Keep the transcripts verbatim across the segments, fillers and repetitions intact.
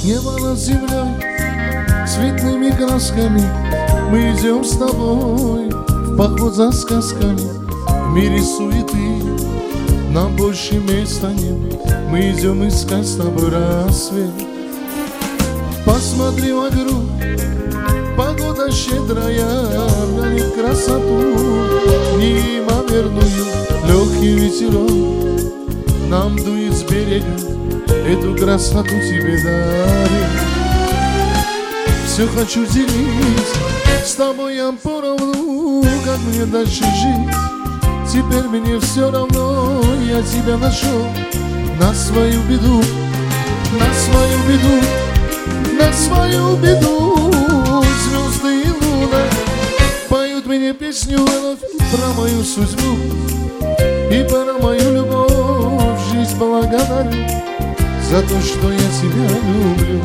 Небо над землей цветными красками. Мы идем с тобой в поход за сказками. В мире суеты нам больше места нет. Мы идем искать с тобой рассвет. Посмотри вокруг, погода щедрая, дарит красоту неимоверную. Легкий ветерок нам дует с берега, эту красоту тебе дарит. Все хочу делить с тобой я поровну, как мне дальше жить. Теперь мне все равно, я тебя нашел на свою беду, на свою беду, на свою беду. Звезды и луна поют мне песню вновь про мою судьбу и про мою любовь. Жизнь благодарю за то, что я тебя люблю.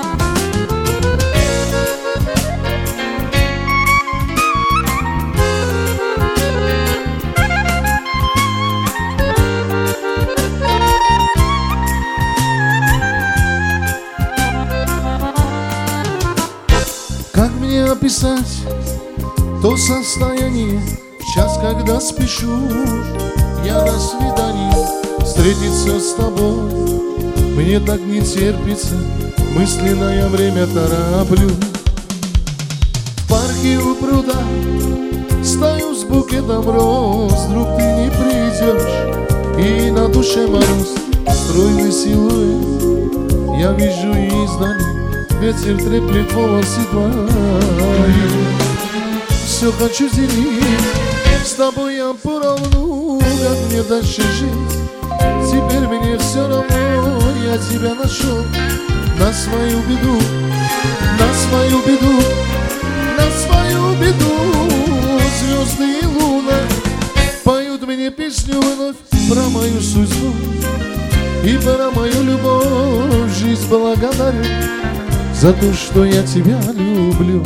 Как мне описать то состояние в час, когда спешу я на свидание встретиться с тобой? Мне так не терпится, мысленное время тороплю. В парке у пруда стою с букетом роз. Вдруг ты не придешь, и на душе мороз. Стройный силуэт я вижу издали, ветер треплет волосы твои. Все хочу делить с тобой я поровну, как мне дальше жить. Теперь мне все равно, я тебя нашел на свою беду, на свою беду, на свою беду. Звезды и луна поют мне песню вновь про мою судьбу и про мою любовь. Жизнь благодарю за то, что я тебя люблю.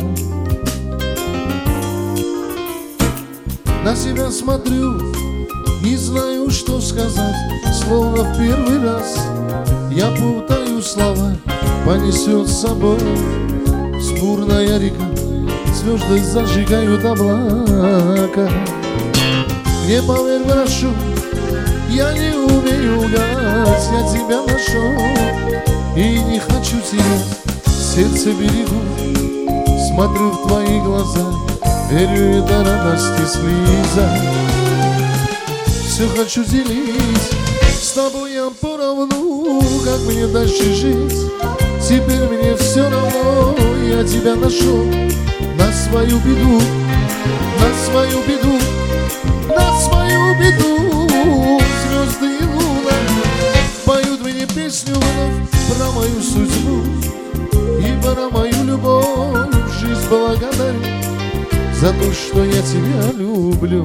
На себя смотрю, не знаю, что сказать. Словно в первый раз я путаю слова. Понесет с собой бурная река, звезды зажигают облака. Не поверь, прошу, я не умею лгать. Я тебя нашел и не хочу терять. Сердце берегу, смотрю в твои глаза, верю, это радость и слеза. Все хочу делить с тобой я поровну, как мне дальше жить. Теперь мне все равно, я тебя нашел на свою беду, на свою беду, на свою беду. Звезды и луна поют мне песню вновь про мою судьбу и про мою любовь. Жизнь благодарю за то, что я тебя люблю.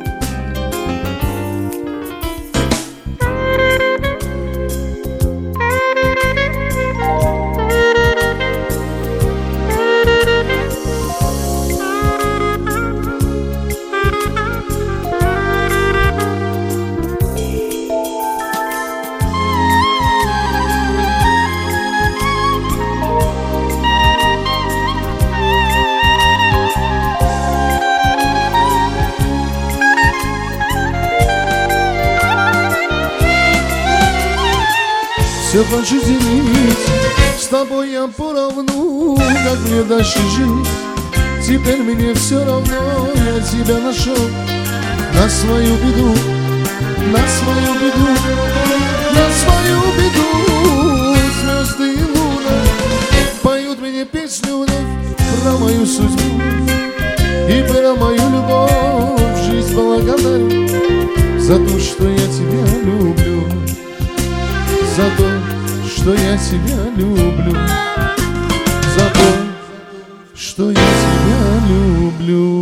Все хочу делить с тобой я поровну, как мне дальше жить. Теперь мне все равно, я тебя нашел на свою беду, на свою беду, на свою беду. Звезды и луна поют мне песню вновь про мою судьбу и про мою любовь. Жизнь благодарю за то, что я тебя люблю, за то, что я тебя люблю, за то, что я тебя люблю.